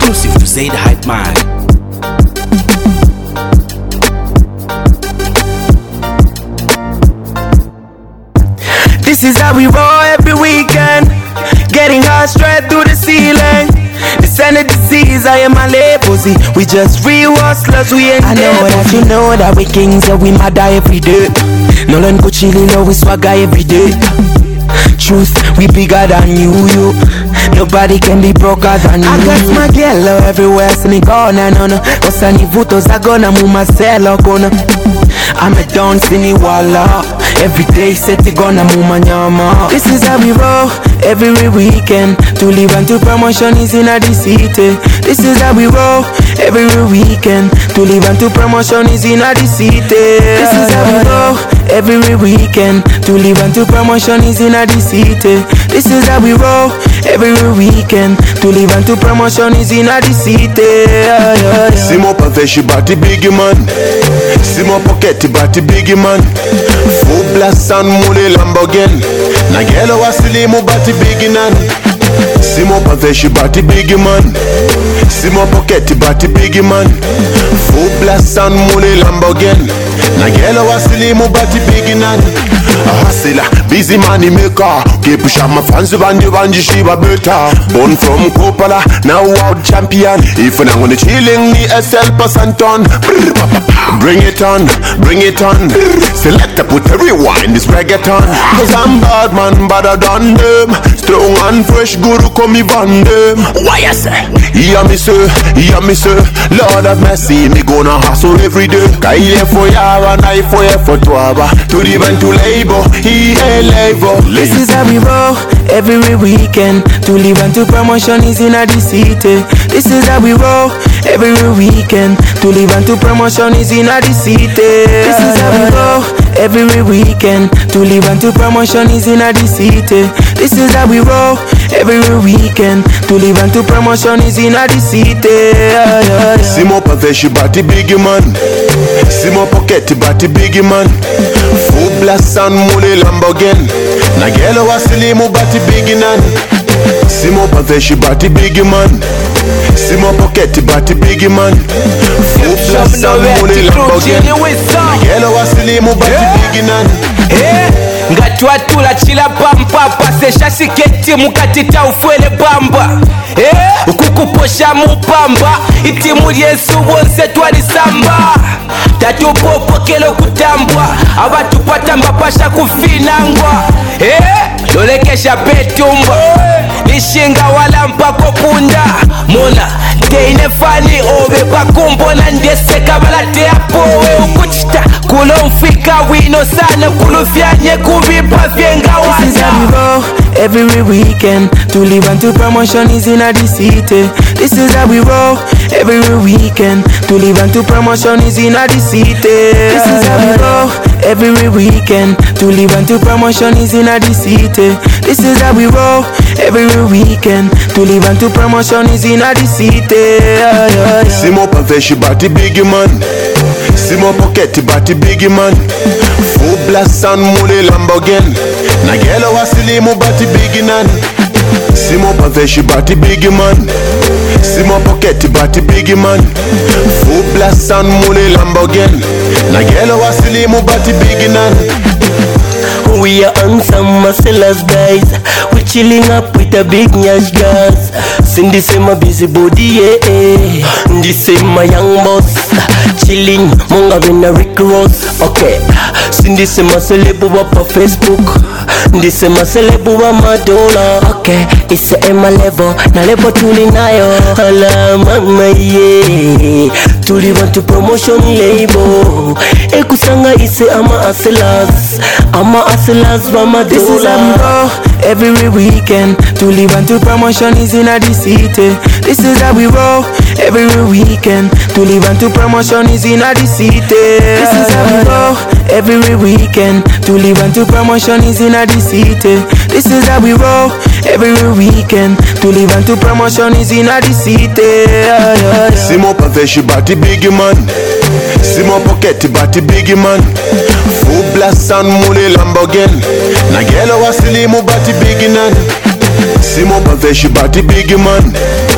exclusive to Say the Hype Man. This is how we roll every weekend, getting high straight through the ceiling. Descended disease, I am a pussy. We just real hustlers, we ain't I know that you know that we kings, yeah, we mad every day. No learn go chillin', no we swagger every day. Truth, we bigger than you. Nobody can be broker than you. I got my girl everywhere, sini gonna no. Osani vutos agona mumasela gonna. I'm a down sini wala. Every day set it gonna move my nyama. This is how we roll every weekend. To live and to promotion is in a city. This is how we roll every weekend. To live and to promotion is in a city. This is how we roll every weekend. To live and to promotion is in a city. This is how we roll every weekend. To live and to promotion is in a city. Simo paveshi bati big man. Simo pocket bati big man. Full blast and mule Lamborghini. Nagelo wasilimu bati big nan. Simo paveshi bati big man. Simo pocket bati big man. Full blast and mule Lamborghini. Nagelo wasilimu bati big nan. Hustler, busy money maker. Keep pushing my fans banji shiba better. Born from Coppola, now world champion. If I'm gonna chilling the SL Pasanton. Bring it on, bring it on. Select a put a rewind this reggaeton. Cause I'm bad man, better than them. Strong and fresh, guru come van them. Why I say? Yeah me sir, Lord have mercy. Me gonna hustle every day. Kaile for ya, and I for ya for tuaba. To live and to labor, labor. This is how we roll every weekend. To live and to promotion is in a city. This is how we roll every weekend. To live and to promotion is in a city. This is how we roll every weekend. To live and to promotion is in a city. This is how we roll every weekend. To live and to promotion is in a city. Simo paveshi bati big man. Simo pocket bati big man. Full blast and mule Lamborghini. Nagelo wasilimu bati big nan. Simo paveshi bati big man. Simo pocket bati big man. Full blast and mule Lamborghini. Nagelo wasilimu bati big nan. Ngatwatula chila pampa pasesha siketi mukatita ufwele bamba ukukuposha mupamba itimu Yesu wonse twalisamba tatupopokelo kutambwa abatupatamba pasha kufinangwa lolekesha petumba nishinga wala mpako punda mona teine fani obe pakumbona ndeseka balate apowe ukuchita kulomfika wino sana kulufyanye kuvipa vyenga wanda. This is how we roll every weekend. To live and to promotion is in a city. This is how we roll every weekend. To live and to promotion is in a city. This is how we roll every weekend. To live and to promotion is in a city. This is how we roll every weekend. To live and to promotion is in a city. Simo paveshi bati big man. Simo pocket bati big man. Full blast and mule Lamborghini. Nagelo wasilimu bati big nan. Simo paveshi bati big man. Simo pocket bati big man. Full blast and mule Lamborghini. Nagelo wasilimu bati big nan. We are on some muscles guys. We chilling up with the big nyash guys. Sing the same busy body, yeah. The same young boss. Chilling, monga vina Rick Ross. Okay. Sing the same celebu pa Facebook. The same celebu Madonna. Okay. It's a Emma level. Na level tuli nayo. Hala mama yeah. Tuli want to promotion label. Ekusanga ise ama hustlers. This is how we roll every weekend. To live and to promotion is in a city. This is how we roll every weekend. To live and to promotion is in a city. This is how we roll every weekend. To live and to promotion is in a city. This is how we roll every weekend. To live and to promotion is in a city. Simo paveshi bati big man. Simo pocket bati big man. Full blast and mule Lamborghini. Nagelo wasilimu bati big nan. Simo paveshi bati big man.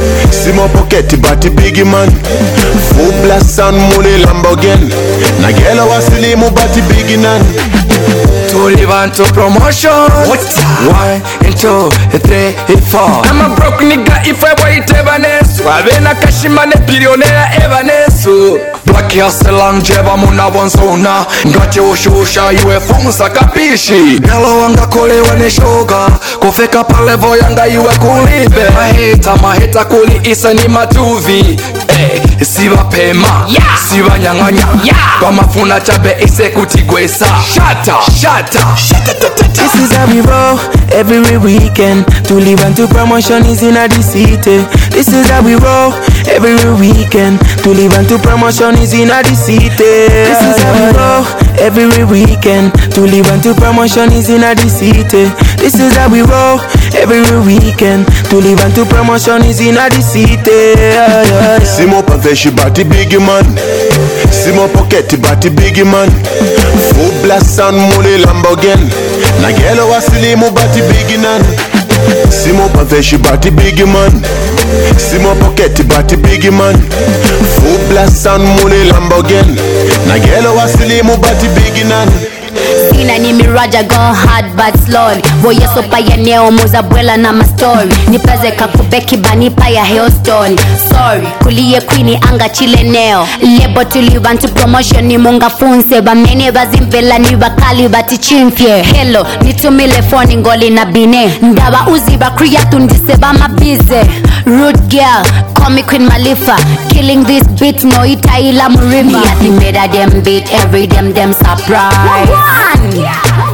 See my pocket but the biggie man. Full blast and money Lamborghini. Na gela wasilimu but the biggie nan. To live on to promotion. 1 and 2 and 3 and 4. I'm a broke nigga if I wait ever nesu. Avena kashimane billionaire ever nesu. Black hustle jeba muna bonsona. Ngati ushusha iwe funsa kapishi. Gelo wanga kole wane shoga. Kufika pale voyanga iwe kulibe. Maheta kuli isa ni matuvi. Siba pema, siba nyanganya. Kwa mafuna chabe ise kutigwesa. Shut up. This is how we roll every weekend. To live and to promotion is in the city. This is how we roll every weekend. To live and to promotion is in the city. This is how we roll every weekend. To live and to promotion is in the city. This is how we roll every weekend. To live and to promotion is in the city. Simo paveshi bati biggie man. Simo pocket bati biggie man. Full blast and money Lamborghini. Na gelo wasilimu bati biggie nan. Simo paveshi bati biggie man. Simo pocket bati biggie man. Full blast and money Lamborghini. Na gelo wasilimu bati biggie nan. Sina ni miraja gone hard but slowly. Voye sopa ya neo moza bwela na mastori. Nipeze kakubeki banipa ya hailstone. Sorry, kuliye queenie anga chile neo. Lebo tulivantu promotion ni munga funse. Bamene bazimvela ni bakali bati chimfye. Hello, nitumile phone ngoli na bine. Ndawa uzi bakriya tundise bama bize. Rude girl, call me Queen Malifa. Killing this beat no ita ila murimi. Me at the better them beat every them surprise.